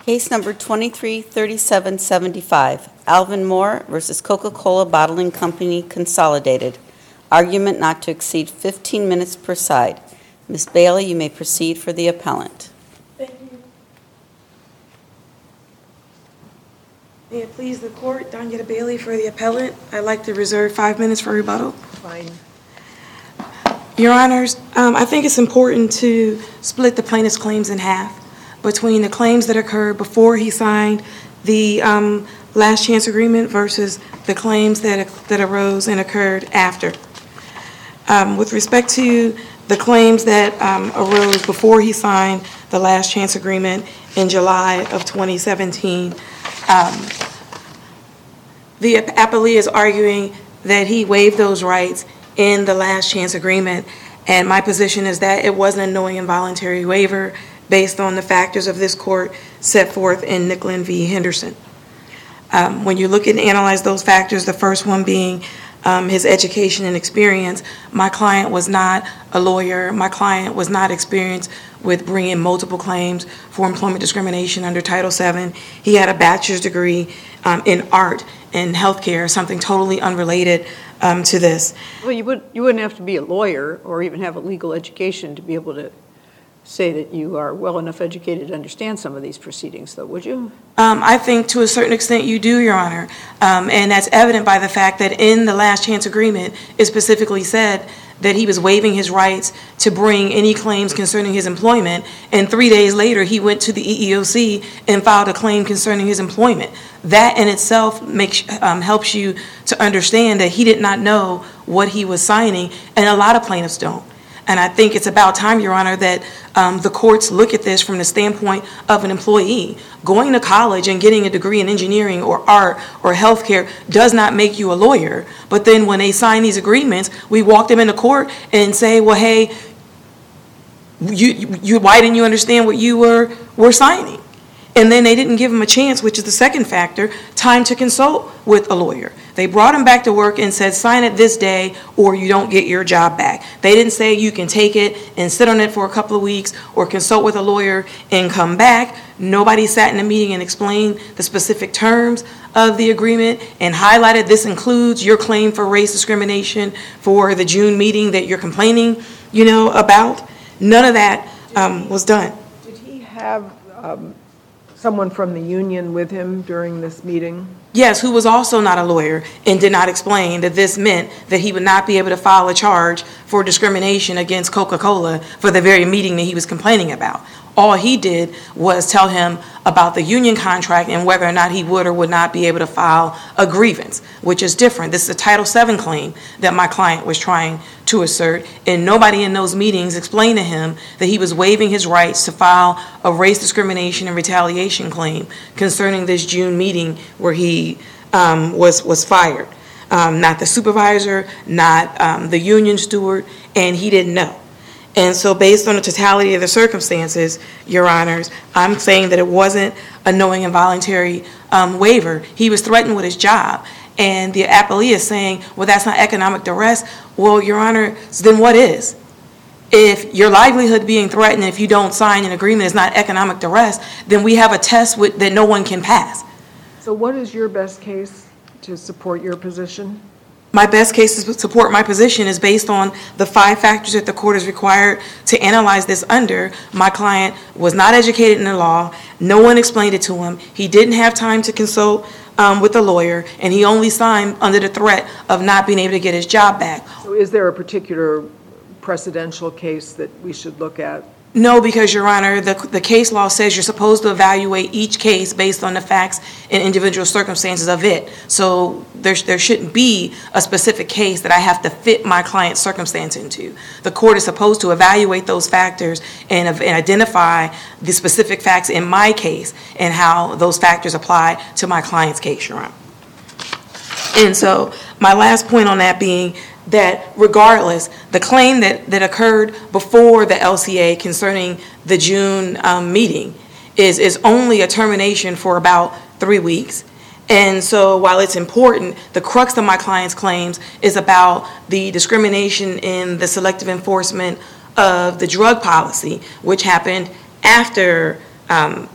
Case number 233775, Alvin Moore versus Coca-Cola Bottling Company Consolidated. Argument not to exceed 15 minutes per side. Ms. Bailey, you may proceed for the appellant. Thank you. May it please the court, Donyetta Bailey for the appellant. I'd like to reserve 5 minutes for rebuttal. Fine. Your Honors, I think it's important to split the plaintiff's claims in half between the claims that occurred before he signed the last chance agreement versus the claims that arose and occurred after. With respect to the claims that arose before he signed the last chance agreement in July of 2017, the appellee is arguing that he waived those rights in the last chance agreement, and my position is that it wasn't a knowing and voluntary waiver based on the factors of this court set forth in Nicklin v. Henderson. When you look and analyze those factors, the first one being his education and experience, my client was not a lawyer. My client was not experienced with bringing multiple claims for employment discrimination under Title VII. He had a bachelor's degree in art and healthcare, something totally unrelated to this. Well, you wouldn't have to be a lawyer or even have a legal education to be able to say that you are well enough educated to understand some of these proceedings, though, would you? I think to a certain extent you do, Your Honor, and that's evident by the fact that in the last chance agreement it specifically said that he was waiving his rights to bring any claims concerning his employment, and 3 days later he went to the EEOC and filed a claim concerning his employment. That in itself helps you to understand that he did not know what he was signing, and a lot of plaintiffs don't. And I think it's about time, Your Honor, that the courts look at this from the standpoint of an employee. Going to college and getting a degree in engineering or art or healthcare does not make you a lawyer. But then when they sign these agreements, we walk them into court and say, well, hey, why didn't you understand what you were signing? And then they didn't give him a chance, which is the second factor, time to consult with a lawyer. They brought him back to work and said, sign it this day or you don't get your job back. They didn't say you can take it and sit on it for a couple of weeks or consult with a lawyer and come back. Nobody sat in a meeting and explained the specific terms of the agreement and highlighted this includes your claim for race discrimination for the June meeting that you're complaining, about. None of that was done. Did he have someone from the union with him during this meeting? Yes, who was also not a lawyer and did not explain that this meant that he would not be able to file a charge for discrimination against Coca-Cola for the very meeting that he was complaining about. All he did was tell him about the union contract and whether or not he would or would not be able to file a grievance, which is different. This is a Title VII claim that my client was trying to assert, and nobody in those meetings explained to him that he was waiving his rights to file a race discrimination and retaliation claim concerning this June meeting where he was fired. Not the supervisor, not the union steward, and he didn't know. And so based on the totality of the circumstances, Your Honors, I'm saying that it wasn't a knowing and voluntary waiver. He was threatened with his job. And the appellee is saying, well, that's not economic duress. Well, Your Honor, then what is? If your livelihood being threatened, if you don't sign an agreement is not economic duress, then we have a test that no one can pass. So what is your best case to support your position? My best case to support my position is based on the 5 factors that the court is required to analyze this under. My client was not educated in the law. No one explained it to him. He didn't have time to consult with a lawyer, and he only signed under the threat of not being able to get his job back. So is there a particular precedential case that we should look at? No, because, Your Honor, the case law says you're supposed to evaluate each case based on the facts and individual circumstances of it. So there shouldn't be a specific case that I have to fit my client's circumstance into. The court is supposed to evaluate those factors and identify the specific facts in my case and how those factors apply to my client's case, Your Honor. And so my last point on that being that regardless, the claim that occurred before the LCA concerning the June meeting is only a termination for about 3 weeks. And so while it's important, the crux of my client's claims is about the discrimination in the selective enforcement of the drug policy, which happened after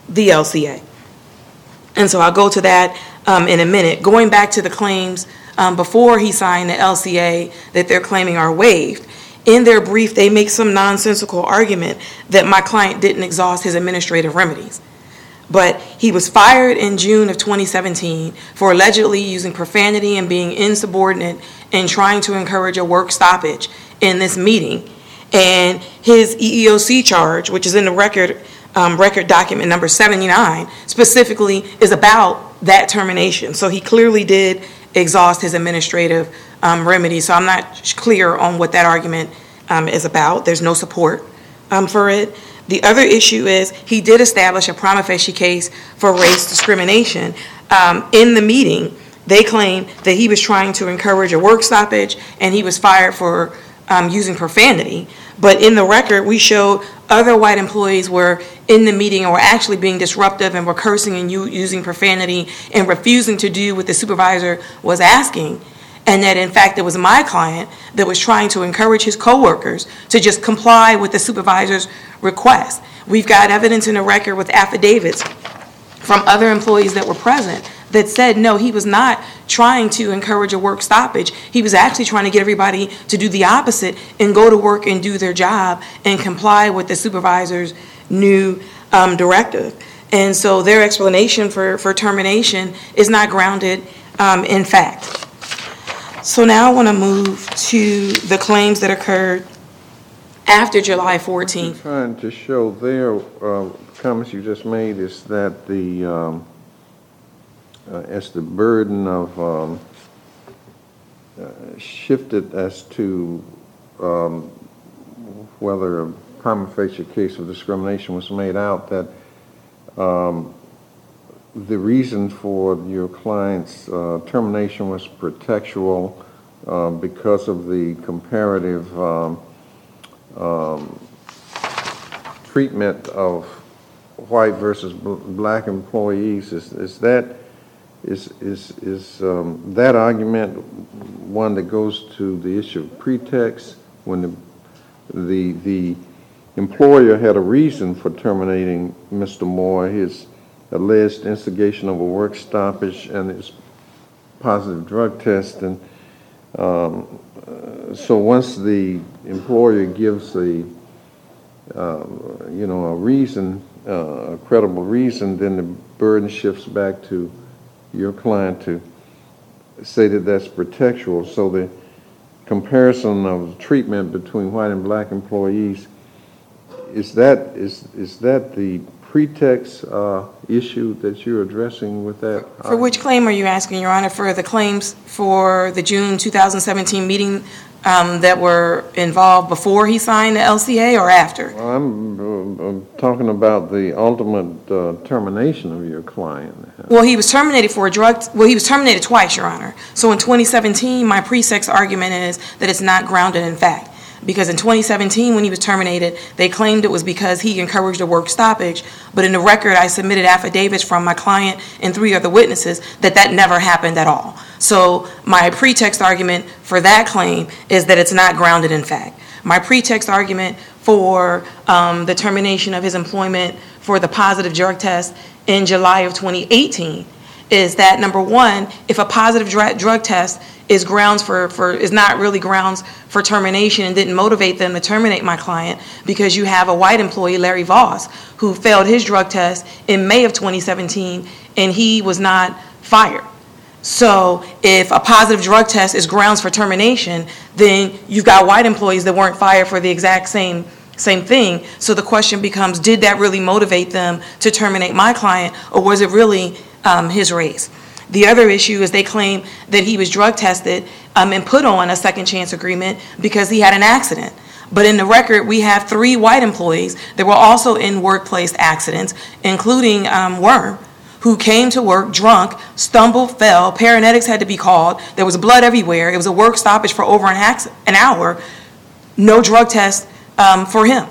the LCA. And so I'll go to that in a minute. Going back to the claims before he signed the LCA that they're claiming are waived, in their brief, they make some nonsensical argument that my client didn't exhaust his administrative remedies. But he was fired in June of 2017 for allegedly using profanity and being insubordinate and trying to encourage a work stoppage in this meeting. And his EEOC charge, which is in the record document number 79, specifically is about that termination. So he clearly did exhaust his administrative remedies. So I'm not clear on what that argument is about. There's no support for it. The other issue is he did establish a prima facie case for race discrimination. In the meeting, they claimed that he was trying to encourage a work stoppage and he was fired for using profanity. But in the record, we showed other white employees were in the meeting and were actually being disruptive and were cursing and using profanity and refusing to do what the supervisor was asking. And that, in fact, it was my client that was trying to encourage his coworkers to just comply with the supervisor's request. We've got evidence in the record with affidavits from other employees that were present that said, no, he was not trying to encourage a work stoppage. He was actually trying to get everybody to do the opposite and go to work and do their job and comply with the supervisor's new directive. And so their explanation for termination is not grounded in fact. So now I want to move to the claims that occurred after July 14th. I'm trying to show there, comments you just made is that the as the burden of shifted as to whether a prima facie case of discrimination was made out, that the reason for your client's termination was pretextual because of the comparative treatment of white versus black employees. Is that argument one that goes to the issue of pretext, when the employer had a reason for terminating Mr. Moore, his alleged instigation of a work stoppage and his positive drug test, and so once the employer gives a reason, a credible reason, then the burden shifts back to your client to say that that's pretextual. So the comparison of treatment between white and black employees, is that the pretext issue that you're addressing with that? For which claim are you asking, Your Honor? For the claims for the June 2017 meeting that were involved before he signed the LCA or after? Well, I'm talking about the ultimate termination of your client. Well, he was terminated he was terminated twice, Your Honor. So in 2017, my pretext argument is that it's not grounded in fact. Because in 2017, when he was terminated, they claimed it was because he encouraged a work stoppage. But in the record, I submitted affidavits from my client and 3 other witnesses that never happened at all. So my pretext argument for that claim is that it's not grounded in fact. My pretext argument for the termination of his employment for the positive drug test in July of 2018 is that, number one, if a positive drug test is not really grounds for termination and didn't motivate them to terminate my client, because you have a white employee, Larry Voss, who failed his drug test in May of 2017 and he was not fired. So if a positive drug test is grounds for termination, then you've got white employees that weren't fired for the exact same thing. So the question becomes, did that really motivate them to terminate my client, or was it really his race? The other issue is they claim that he was drug tested and put on a second chance agreement because he had an accident. But in the record, we have 3 white employees that were also in workplace accidents, including Worm, who came to work drunk, stumbled, fell, paramedics had to be called, there was blood everywhere, it was a work stoppage for over an hour, no drug test for him.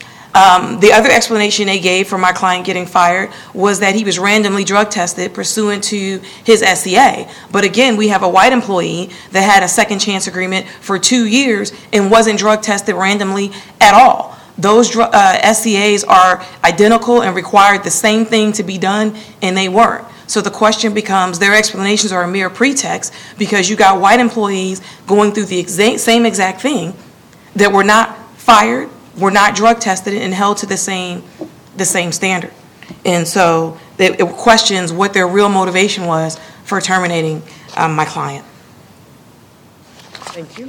The other explanation they gave for my client getting fired was that he was randomly drug tested pursuant to his SCA. But again, we have a white employee that had a second chance agreement for 2 years and wasn't drug tested randomly at all. those SCAs are identical and required the same thing to be done, and they weren't. So the question becomes, their explanations are a mere pretext because you got white employees going through the same exact thing that were not fired, were not drug tested, and held to the same standard. And so it questions what their real motivation was for terminating my client. Thank you.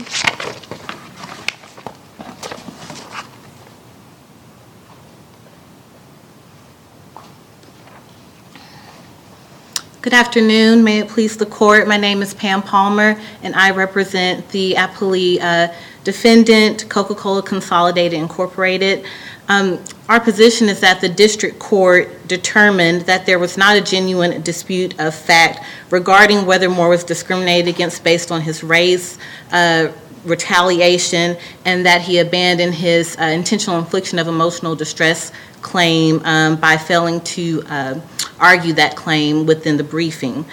Good afternoon. May it please the court. My name is Pam Palmer, and I represent the appellee defendant, Coca-Cola Consolidated Incorporated. Our position is that the district court determined that there was not a genuine dispute of fact regarding whether Moore was discriminated against based on his race, retaliation, and that he abandoned his intentional infliction of emotional distress claim by failing to argue that claim within the briefing.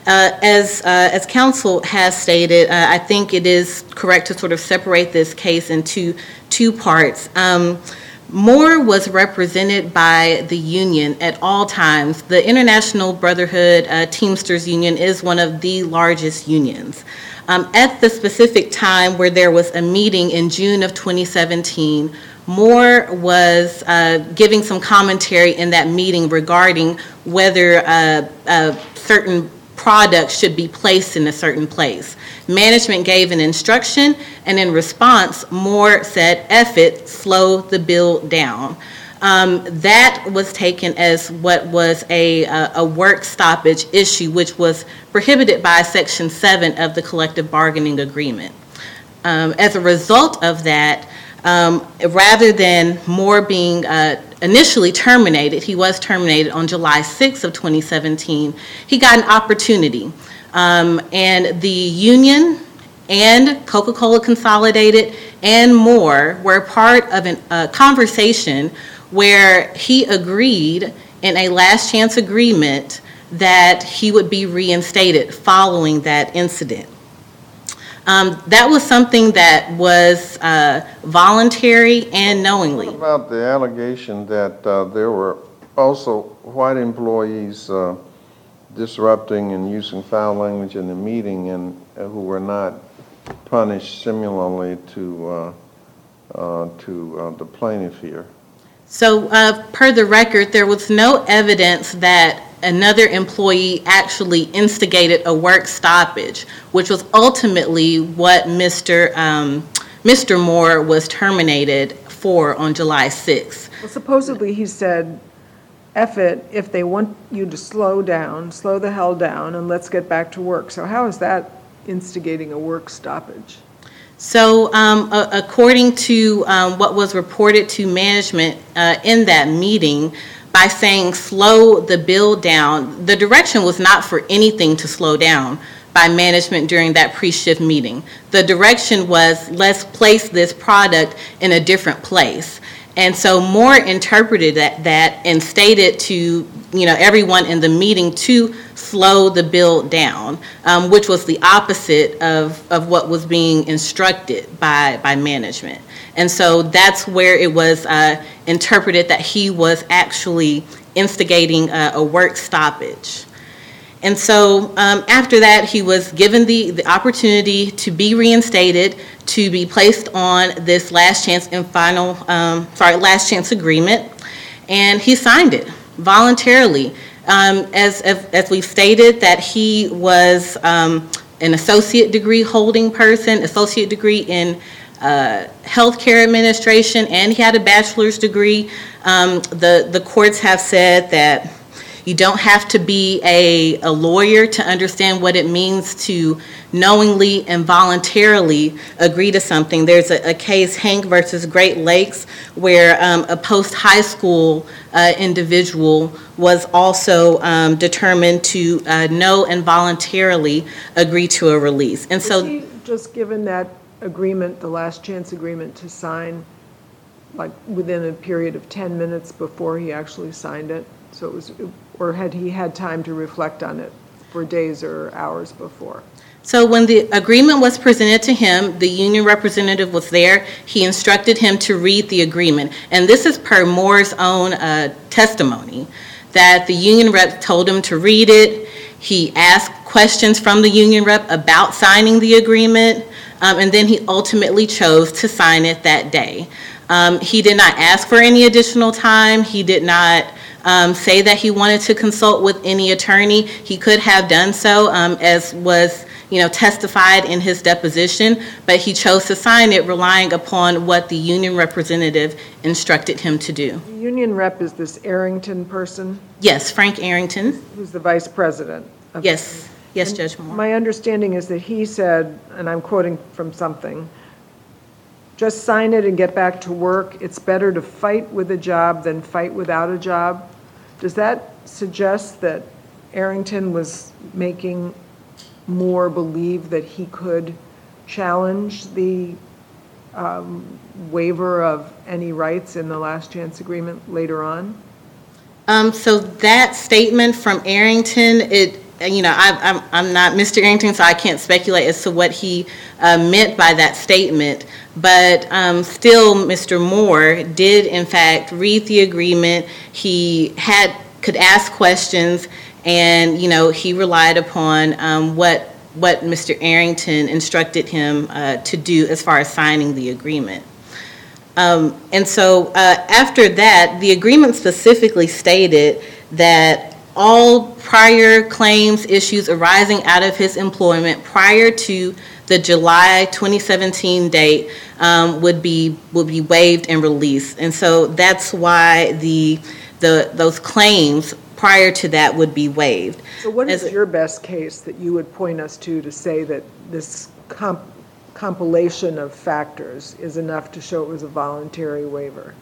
As counsel has stated, I think it is correct to sort of separate this case into two parts. Moore was represented by the union at all times. The International Brotherhood Teamsters Union is one of the largest unions. At the specific time where there was a meeting in June of 2017, Moore was giving some commentary in that meeting regarding whether certain products should be placed in a certain place. Management gave an instruction, and in response, Moore said, "F it, slow the bill down." That was taken as what was a work stoppage issue, which was prohibited by Section 7 of the collective bargaining agreement. As a result of that, rather than Moore being initially terminated, he was terminated on July 6th of 2017, he got an opportunity. And the union and Coca-Cola Consolidated and Moore were part of a conversation where he agreed in a last chance agreement that he would be reinstated following that incident. That was something that was voluntary and knowingly. What about the allegation that there were also white employees disrupting and using foul language in the meeting and who were not punished similarly to the plaintiff here? So per the record, there was no evidence that another employee actually instigated a work stoppage, which was ultimately what Mr. Moore was terminated for on July 6th. Well, supposedly he said, F it, if they want you to slow down, slow the hell down, and let's get back to work. So how is that instigating a work stoppage? So according to what was reported to management in that meeting, by saying slow the bill down, the direction was not for anything to slow down by management during that pre-shift meeting. The direction was, let's place this product in a different place. And so Moore interpreted that and stated to everyone in the meeting to slow the bill down, which was the opposite of what was being instructed by management. And so that's where it was interpreted that he was actually instigating a work stoppage. And so after that, he was given the opportunity to be reinstated, to be placed on this last chance agreement, and he signed it voluntarily. As we've stated, that he was an associate degree holding person, associate degree in healthcare administration, and he had a bachelor's degree. The courts have said that you don't have to be a lawyer to understand what it means to knowingly and voluntarily agree to something. There's a case, Hank versus Great Lakes, where a post-high school individual was also determined to know and voluntarily agree to a release. And so, was he just given that agreement, the last chance agreement, to sign like within a period of 10 minutes before he actually signed it? So it was, or had he had time to reflect on it for days or hours before? So when the agreement was presented to him, the union representative was there. He instructed him to read the agreement. And this is per Moore's own testimony, that the union rep told him to read it. He asked questions from the union rep about signing the agreement, and then he ultimately chose to sign it that day. He did not ask for any additional time. He did not say that he wanted to consult with any attorney. He could have done so, as was testified in his deposition, but he chose to sign it relying upon what the union representative instructed him to do. The union rep is this Arrington person? Yes, Frank Arrington. Who's the vice president? Yes, Judge Moore. My understanding is that he said, and I'm quoting from something, just sign it and get back to work. It's better to fight with a job than fight without a job. Does that suggest that Arrington was making Moore believe that he could challenge the waiver of any rights in the last chance agreement later on? So that statement from Arrington, I'm not Mr. Arrington, so I can't speculate as to what he meant by that statement. But still, Mr. Moore did, in fact, read the agreement. He could ask questions, and he relied upon what Mr. Arrington instructed him to do as far as signing the agreement. And so after that, the agreement specifically stated that all prior claims, issues arising out of his employment prior to the July 2017 date would be waived and released. And so that's why those claims prior to that would be waived. So what is your best case that you would point us to say that this compilation of factors is enough to show it was a voluntary waiver?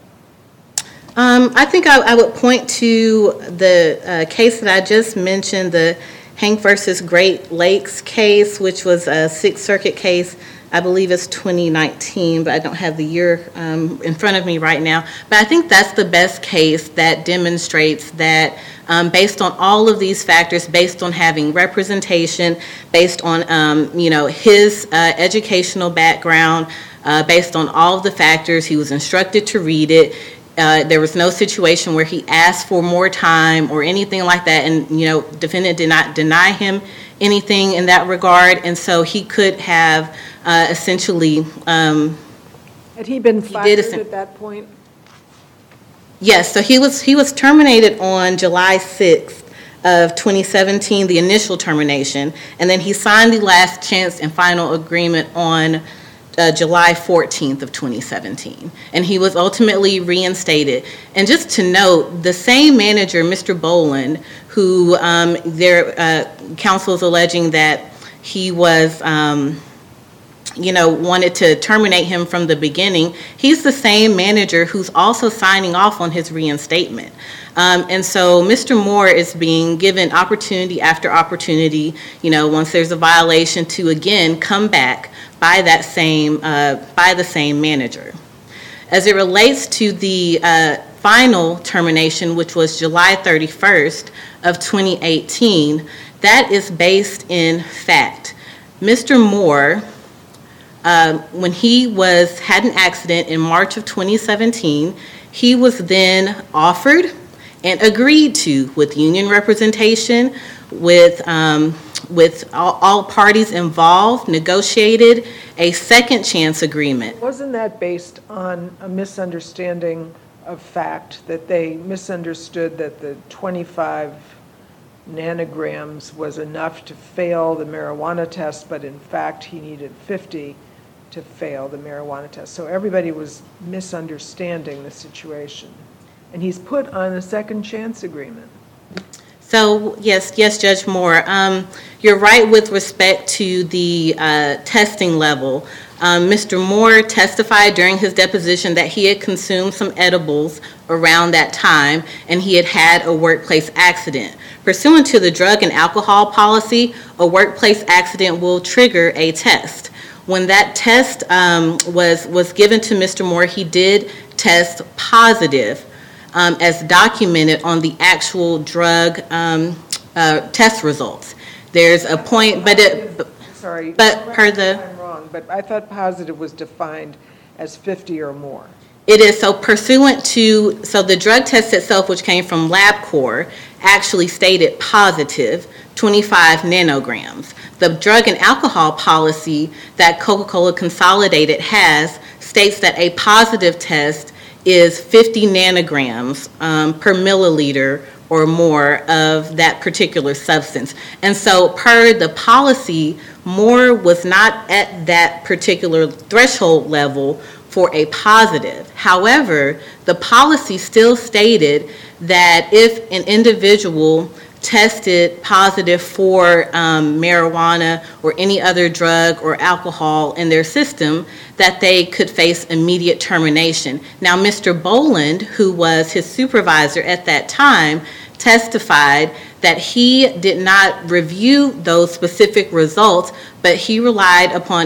I think I would point to the case that I just mentioned, the Hank versus Great Lakes case, which was a Sixth Circuit case. I believe it's 2019, but I don't have the year in front of me right now. But I think that's the best case that demonstrates that based on all of these factors, based on having representation, based on his educational background, based on all of the factors, he was instructed to read it. There was no situation where he asked for more time or anything like that, and defendant did not deny him anything in that regard, and so he could have essentially. Had he been fired at that point? Yes, so he was terminated on July 6th of 2017, the initial termination, and then he signed the last chance and final agreement on July 14th of 2017, and he was ultimately reinstated. And just to note, the same manager, Mr. Boland, who their counsel is alleging that he was wanted to terminate him from the beginning, he's the same manager who's also signing off on his reinstatement. And so Mr. Moore is being given opportunity after opportunity, once there's a violation, to again come back by the same manager. As it relates to the final termination, which was July 31st of 2018, that is based in fact. Mr. Moore, when he had an accident in March of 2017, he was then offered and agreed to, with union representation, with all parties involved, negotiated a second chance agreement. Wasn't that based on a misunderstanding of fact, that they misunderstood that the 25 nanograms was enough to fail the marijuana test, but in fact he needed 50 to fail the marijuana test? So everybody was misunderstanding the situation. And he's put on a second chance agreement. So yes, Judge Moore, you're right with respect to the testing level. Mr. Moore testified during his deposition that he had consumed some edibles around that time, and he had had a workplace accident. Pursuant to the drug and alcohol policy, a workplace accident will trigger a test. When that test was given to Mr. Moore, he did test positive, as documented on the actual drug test results. there's a point, Sorry. but per the- I'm wrong, but I thought positive was defined as 50 or more. It is, so pursuant to, so the drug test itself, which came from LabCorp, actually stated positive 25 nanograms. The drug and alcohol policy that Coca-Cola Consolidated has states that a positive test is 50 nanograms per milliliter or more of that particular substance. And so per the policy, Moore was not at that particular threshold level for a positive. However, the policy still stated that if an individual tested positive for marijuana or any other drug or alcohol in their system, that they could face immediate termination. Now, Mr. Boland, who was his supervisor at that time, testified that he did not review those specific results, but he relied upon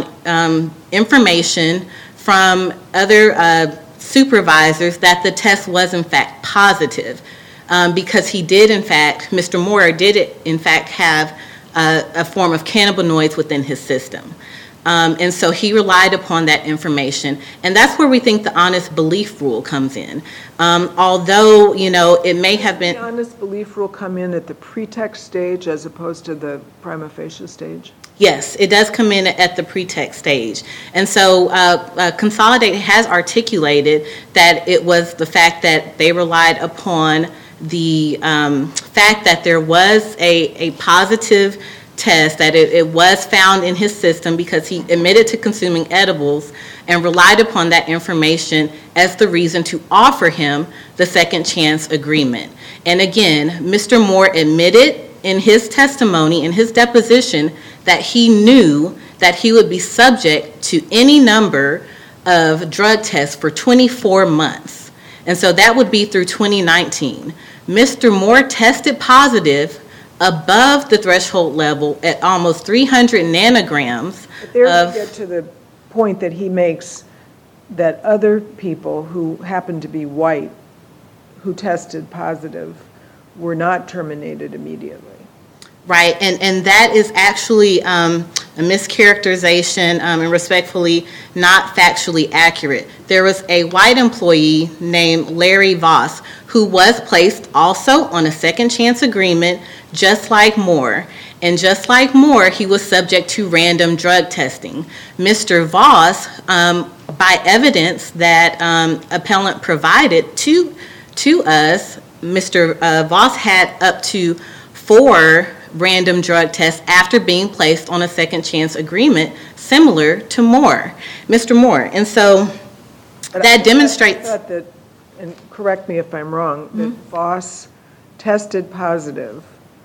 information from other supervisors that the test was in fact positive, because he did in fact, Mr. Moore did in fact have a form of cannabinoids within his system. And so he relied upon that information. And that's where we think the honest belief rule comes in. Although, you know, it may have been... Does the honest belief rule come in at the pretext stage as opposed to the prima facie stage? Yes, it does come in at the pretext stage. And so Consolidated has articulated that it was the fact that they relied upon the fact that there was a positive test, that it was found in his system because he admitted to consuming edibles, and relied upon that information as the reason to offer him the second chance agreement. And again, Mr. Moore admitted in his testimony, in his deposition, that he knew that he would be subject to any number of drug tests for 24 months. And so that would be through 2019. Mr. Moore tested positive above the threshold level at almost 300 nanograms. But there we get to the point that he makes that other people who happen to be white who tested positive were not terminated immediately. Right, and that is actually a mischaracterization and respectfully not factually accurate. There was a white employee named Larry Voss who was placed also on a second chance agreement just like Moore. And just like Moore, he was subject to random drug testing. Mr. Voss, by evidence that appellant provided to us, Mr. Voss had up to 4 random drug tests after being placed on a second chance agreement, similar to Moore, Mr. Moore. And so that demonstrates... I thought that, and correct me if I'm wrong, that Voss tested positive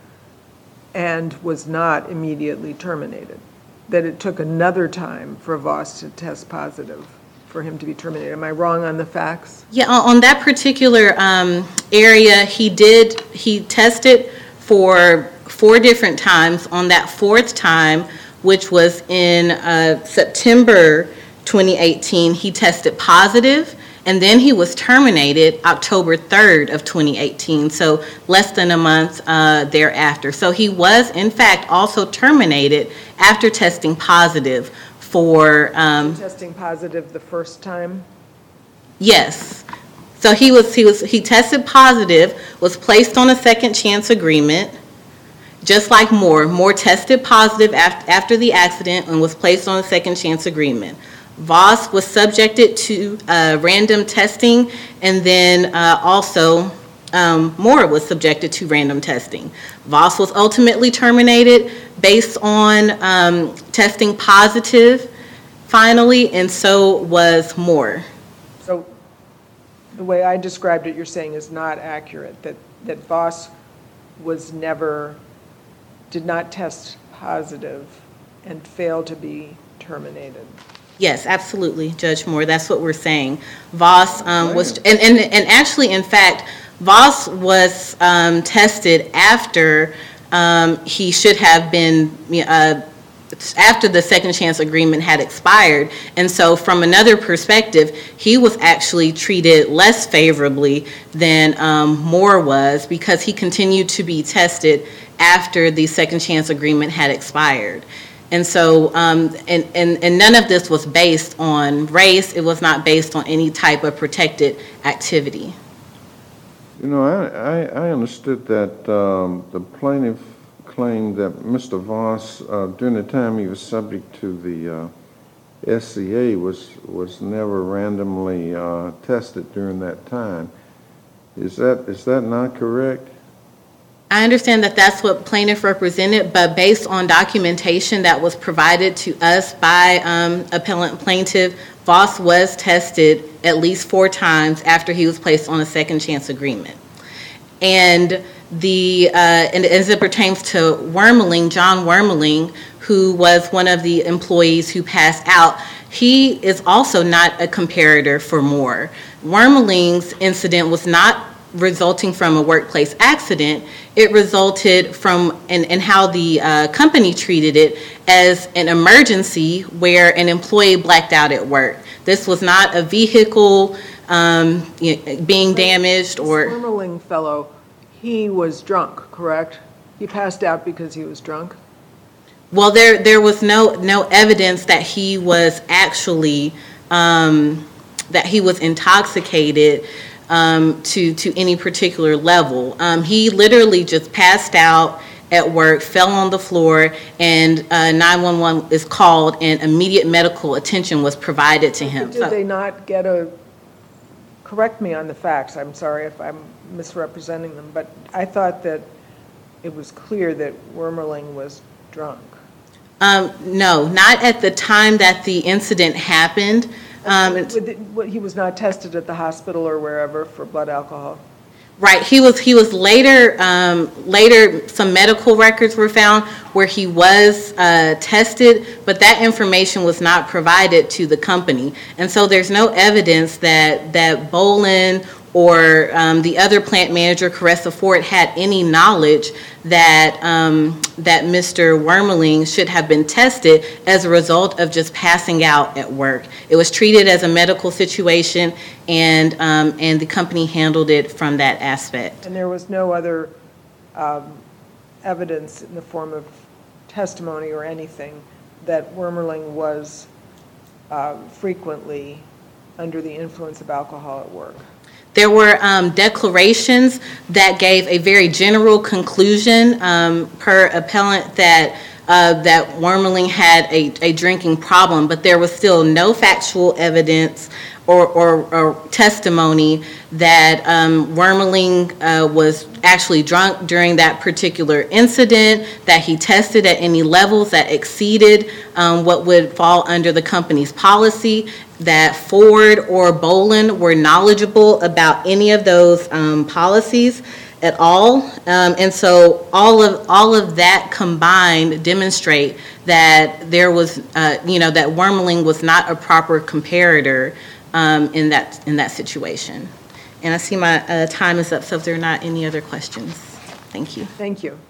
and was not immediately terminated, that it took another time for Voss to test positive for him to be terminated. Am I wrong on the facts? Yeah, on that particular area, he tested for 4 different times. On that 4th time, which was in September 2018, he tested positive, and then he was terminated October 3rd of 2018, so less than a month thereafter. So he was, in fact, also terminated after testing positive for... testing positive the first time? Yes. So he tested positive, was placed on a second chance agreement, just like Moore. Moore tested positive after the accident and was placed on a second chance agreement. Voss was subjected to random testing, and then also Moore was subjected to random testing. Voss was ultimately terminated based on testing positive finally, and so was Moore. So the way I described it, you're saying is not accurate, that Voss did not test positive and failed to be terminated. Yes, absolutely, Judge Moore. That's what we're saying. Voss was, and actually, in fact, Voss was tested after he should have been after the second chance agreement had expired. And so from another perspective, he was actually treated less favorably than Moore was, because he continued to be tested after the second chance agreement had expired. And so, and none of this was based on race. It was not based on any type of protected activity. You know, I understood that the plaintiff claimed that Mr. Voss, during the time he was subject to the SCA, was never randomly tested during that time. Is that not correct? I understand that that's what plaintiff represented, but based on documentation that was provided to us by appellant plaintiff, Voss was tested at least 4 times after he was placed on a second chance agreement. And and as it pertains to Wormeling, John Wormeling, who was one of the employees who passed out, he is also not a comparator for Moore. Wormeling's incident was not resulting from a workplace accident. It resulted from, and how the company treated it, as an emergency where an employee blacked out at work. This was not a vehicle being damaged or... This Wormeling fellow, he was drunk, correct? He passed out because he was drunk? Well, there was no evidence that he was actually, that he was intoxicated to any particular level. He literally just passed out at work, fell on the floor, and 911 is called, and immediate medical attention was provided to him. Did they not get correct me on the facts, I'm sorry if I'm misrepresenting them, but I thought that it was clear that Wormeling was drunk. No, not at the time that the incident happened. He was not tested at the hospital or wherever for blood alcohol? Right, he was later, some medical records were found where he was tested, but that information was not provided to the company. And so there's no evidence that Bolin or the other plant manager, Caressa Ford, had any knowledge that Mr. Wormeling should have been tested as a result of just passing out at work. It was treated as a medical situation, and the company handled it from that aspect. And there was no other evidence in the form of testimony or anything that Wormeling was frequently under the influence of alcohol at work? There were declarations that gave a very general conclusion per appellant that Wormeling had a drinking problem, but there was still no factual evidence or testimony that Wormeling was actually drunk during that particular incident, that he tested at any levels that exceeded what would fall under the company's policy, that Ford or Bolin were knowledgeable about any of those policies at all. And so all of that combined demonstrate that there was, that Wormeling was not a proper comparator in that situation. And I see my time is up, so if there are not any other questions, thank you. Thank you.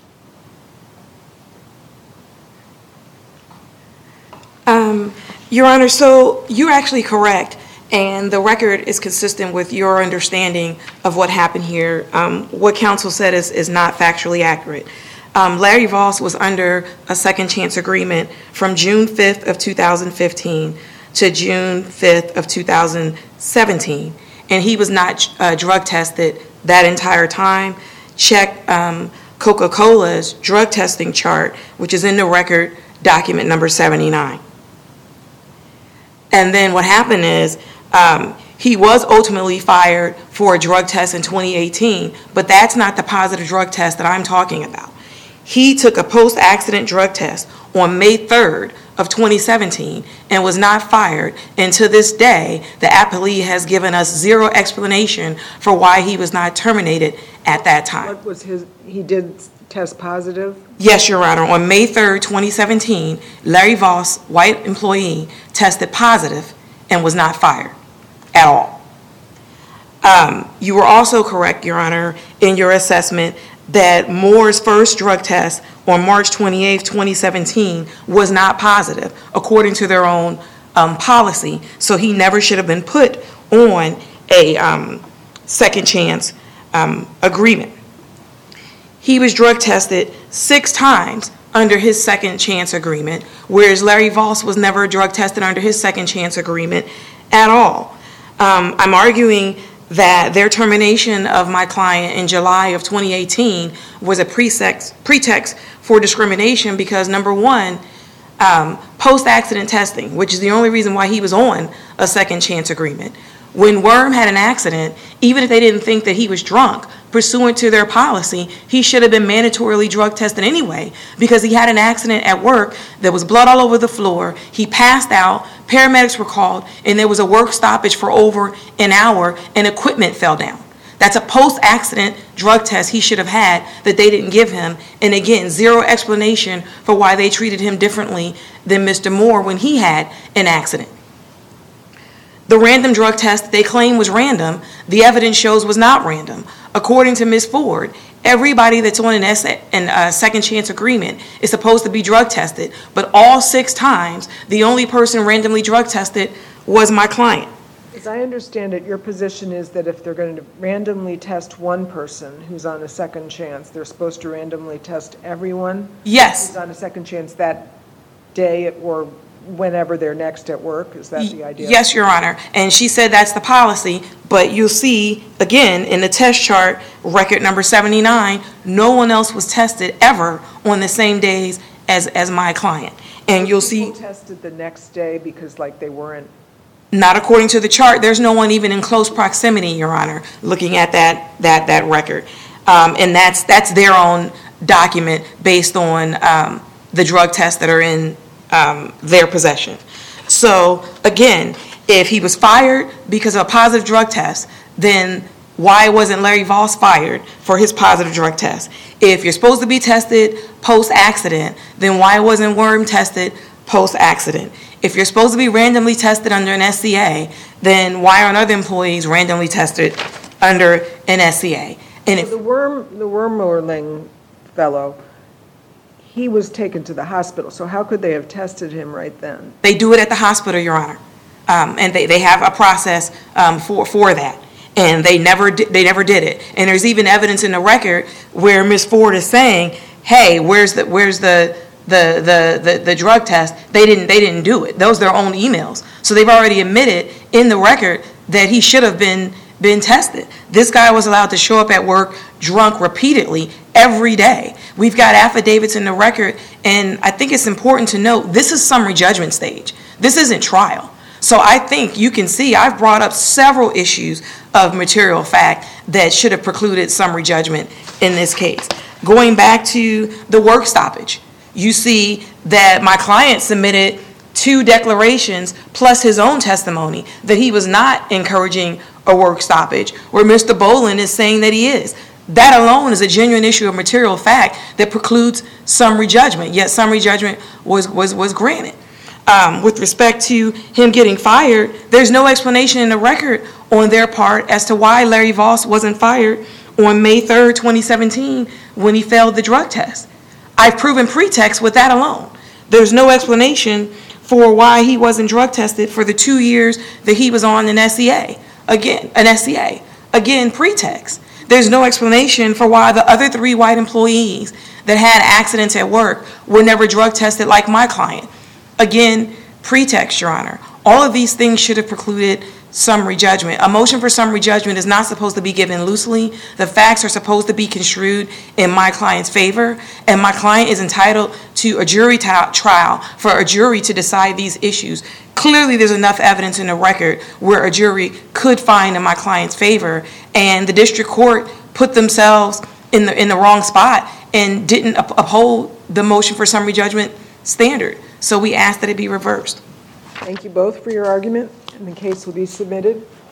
Your Honor, so you're actually correct, and the record is consistent with your understanding of what happened here. What counsel said is not factually accurate. Larry Voss was under a second chance agreement from June 5th of 2015 to June 5th of 2017, and he was not drug tested that entire time. Check Coca-Cola's drug testing chart, which is in the record document number 79. And then what happened is he was ultimately fired for a drug test in 2018, but that's not the positive drug test that I'm talking about. He took a post-accident drug test on May 3rd of 2017 and was not fired. And to this day, the appellee has given us zero explanation for why he was not terminated at that time. What was he did test positive? Yes, Your Honor. On May 3rd, 2017, Larry Voss, white employee, tested positive and was not fired at all. You were also correct, Your Honor, in your assessment that Moore's first drug test on March 28, 2017 was not positive, according to their own policy. So he never should have been put on a second chance agreement. He was drug tested 6 times under his second chance agreement, whereas Larry Voss was never drug tested under his second chance agreement at all. I'm arguing that their termination of my client in July of 2018 was a pretext for discrimination because, number one, post-accident testing, which is the only reason why he was on a second chance agreement. When Worm had an accident, even if they didn't think that he was drunk, pursuant to their policy, he should have been mandatorily drug tested anyway because he had an accident at work. There was blood all over the floor. He passed out. Paramedics were called, and there was a work stoppage for over an hour, and equipment fell down. That's a post-accident drug test he should have had that they didn't give him. And again, zero explanation for why they treated him differently than Mr. Moore when he had an accident. The random drug test they claim was random, the evidence shows was not random. According to Ms. Ford, everybody that's on a second chance agreement is supposed to be drug tested, but all 6 times, the only person randomly drug tested was my client. As I understand it, your position is that if they're going to randomly test one person who's on a second chance, they're supposed to randomly test everyone? Yes. Who's on a second chance that day or whenever they're next at work? Is that the idea? Yes, Your Honor. And she said that's the policy, but you'll see, again, in the test chart, record number 79, no one else was tested ever on the same days as my client. And you'll see... People tested the next day because, like, they weren't... Not according to the chart. There's no one even in close proximity, Your Honor, looking at that record. And that's their own document based on the drug tests that are in their possession. So, again, if he was fired because of a positive drug test, then why wasn't Larry Voss fired for his positive drug test? If you're supposed to be tested post-accident, then why wasn't Worm tested post-accident? If you're supposed to be randomly tested under an SCA, then why aren't other employees randomly tested under an SCA? And if The Wormerling fellow, he was taken to the hospital, so how could they have tested him right then? they do it at the hospital, Your Honor, and they have a process for that, and they never did it. And there's even evidence in the record where Ms. Ford is saying, "Hey, where's the drug test?" They didn't do it. Those are their own emails, so they've already admitted in the record that he should have been tested. This guy was allowed to show up at work drunk repeatedly every day. We've got affidavits in the record, and I think it's important to note this is summary judgment stage. This isn't trial. So I think you can see I've brought up several issues of material fact that should have precluded summary judgment in this case. Going back to the work stoppage, you see that my client submitted 2 declarations plus his own testimony that he was not encouraging a work stoppage, where Mr. Boland is saying that he is. That alone is a genuine issue of material fact that precludes summary judgment, yet summary judgment was granted. With respect to him getting fired, there's no explanation in the record on their part as to why Larry Voss wasn't fired on May 3rd, 2017 when he failed the drug test. I've proven pretext with that alone. There's no explanation for why he wasn't drug tested for the 2 years that he was on an SCA. Again, pretext. There's no explanation for why the other 3 white employees that had accidents at work were never drug tested like my client. Again, pretext, Your Honor. All of these things should have precluded summary judgment. A motion for summary judgment is not supposed to be given loosely. The facts are supposed to be construed in my client's favor, and my client is entitled to a jury trial for a jury to decide these issues. Clearly, there's enough evidence in the record where a jury could find in my client's favor, and the district court put themselves in the wrong spot and didn't uphold the motion for summary judgment standard. So we ask that it be reversed. Thank you both for your argument, and the case will be submitted.